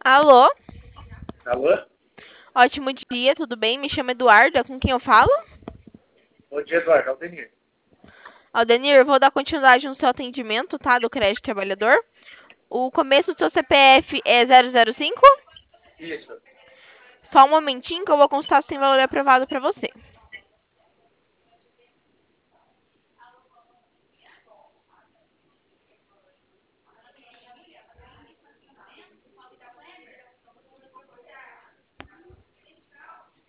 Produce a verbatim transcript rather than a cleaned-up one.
Alô? Alô? Ótimo dia, tudo bem? Me chamo Eduarda, com quem eu falo? Bom dia, Eduardo. Aldenir. Aldenir, eu vou dar continuidade no seu atendimento, tá? Do crédito trabalhador. O começo do seu C P F é zero zero cinco? Isso. Só um momentinho que eu vou consultar se tem valor aprovado para você.